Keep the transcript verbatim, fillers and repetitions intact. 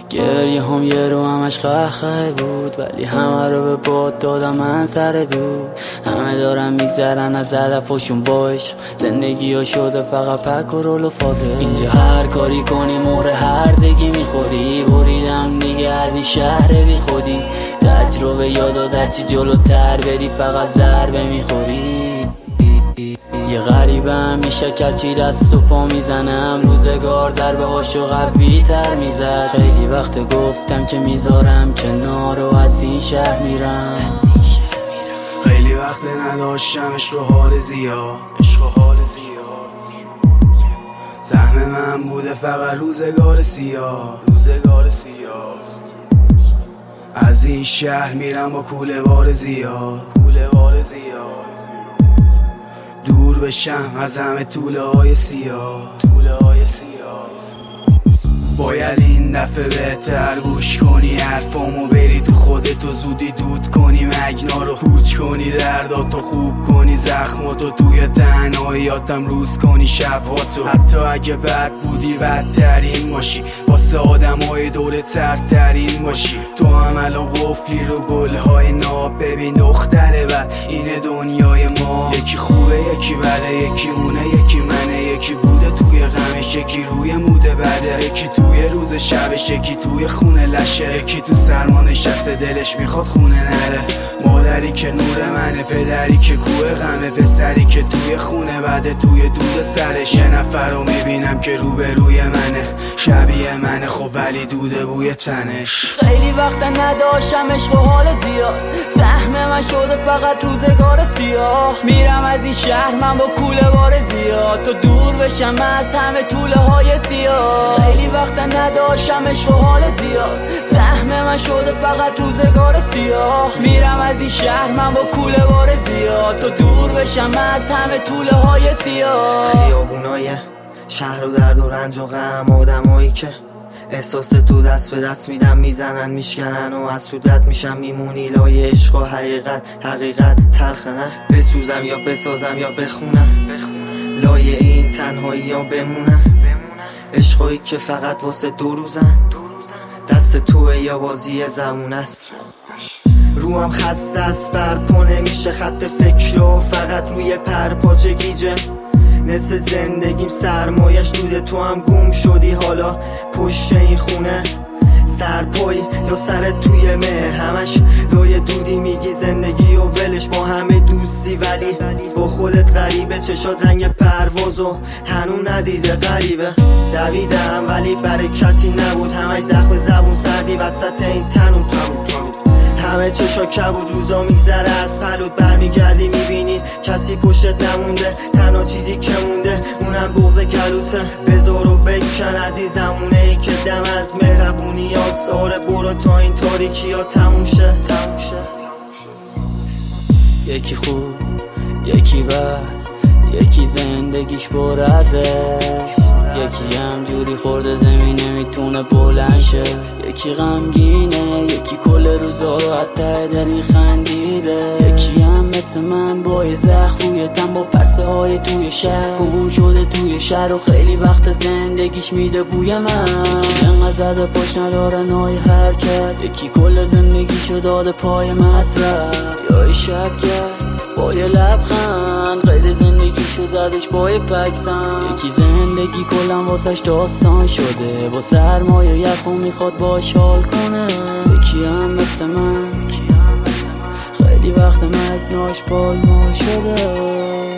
گریه هم یه رو همش خخه بود، ولی همه رو به باد دادم من سر دود. همه دارن میگذرن از هدفشون با عشق، زندگی ها شده فقط پک و رول و فازه. اینجا هر کاری کنی مهر هر دگی میخوری، بریدم دیگه از این شهر بی خودی. تجربه یاد هرچی جلوتر بری فقط ضربه میخوری. یه غریبم میشه کچی دست و پا میزنم، روزگار ضربه هاشو قوی تر میزد. خیلی وقت گفتم که میذارم کنار و از این شهر میرم. خیلی وقت نداشتم عشق و حال زیاد، عشق و حال زیاد. سهم من بوده فقط روزگار سیاه، روزگار سیاه. از این شهر میرم با کوله بار زیاد، کوله بار زیاد. دور بشم از همه طوله های سیاه، طوله های سیاه. باید این دفعه بهتر گوش کنی حرفامو، بری تو خودتو زودی دود کنی، مگنا رو هوچ کنی، درداتو خوب کنی، زخماتو توی تنهاییاتم روز کنی شبهاتو. حتی اگه بد بودی بدترین باشی، واسه آدمای دور ترترین باشی. تو هم الان قفلی رو گلهای ناب، ببین دختر بد اینه دنیای ما. یکی خوبه یکی بده، یکی اونه یکی منه، یکی بوده توی غمش یکی روی موده بده، یکی توی روز شبش یکی توی خونه لشه، یکی تو سرما نشسته دلش میخواد خونه نره. مادری که نور منه، پدری که کوه غمه، پسری که توی خونه بده توی دود سرش. یه نفر رو میبینم که روبروی منه، شبیه منه خب ولی دوده بوی تنش. خیلی وقت نداشتم عشق و حال زیاد، سهم من شده فقط روزگار سیاه. میرم از این شهر من با کوله بار زیاد، تو دور بشم از همه طوله های سیاه. خیلی وقت نداشتم عشق و حال زیاد، سهم من شده فقط روزگار سیاه. میرم از این شهر من با کوله بار زیاد، تو دور بشم از همه طوله های سیاه. خیابونای شهر و درد و رنج و غم، آدمایی که احساس تو دست به دست میدن، میزنن میشکنن و از سودت میشم میمونی. لای عشق و حقیقت، حقیقت تلخه نه، بسوزم یا بسازم یا بخونم، لای این تنهایی ها بمونم. عشقایی که فقط واسه دو روزن، دست توه یا بازی زمون است. روام خسته است برپا نمیشه خط فکر و فقط روی پرپاچه گیجه. نصف زندگیم سرمایش دوده، تو هم گم شدی حالا پشت این خونه. سرپایی یا سرت توی مه، همش لای دودی میگی زندگی و ولش. با همه دوستی ولی با خودت غریبه، چشات رنگ پرواز و هنوز ندیده غریبه. دویدم ولی برکتی نبود، همش زخم زبون سردی وسط این تنم. همه چشا کبود، روزا میگذره از پلوت برمیگردی میبینی کسی پشتت نمونده. تنها چیزی که مونده اونم بغض گلوته. بذار و بکن از این زمونه ای که دم از مهربونی ها ساره. برو تا این تاریکی ها تموم شه، تموم شه. یکی خوب یکی بد، یکی زندگیش پر از عشق، یکی هم جوری خورده زمین نمیتونه بلند شه. یکی غمگینه، یکی کل روزا رو حتی دل میخندیده. یکی هم مثل من با یه زخم روی تن، با پرسه های توی شهر گم شده توی شهر و خیلی وقت زندگیش میده بوی من. یکی انقدر زده پاش نداره نای حرکت، یکی کل زندگیشو داده پای مصرف. یا شب کرد با یه لبخند، غیر زندگیشو زدش با یه پکسن. یکی زندگی کلم واسش داستان شده، با سرمایه یخو میخواد باش حال کنه. یکی هم مثل من خیلی وقت مرگ ناش بالمال شده.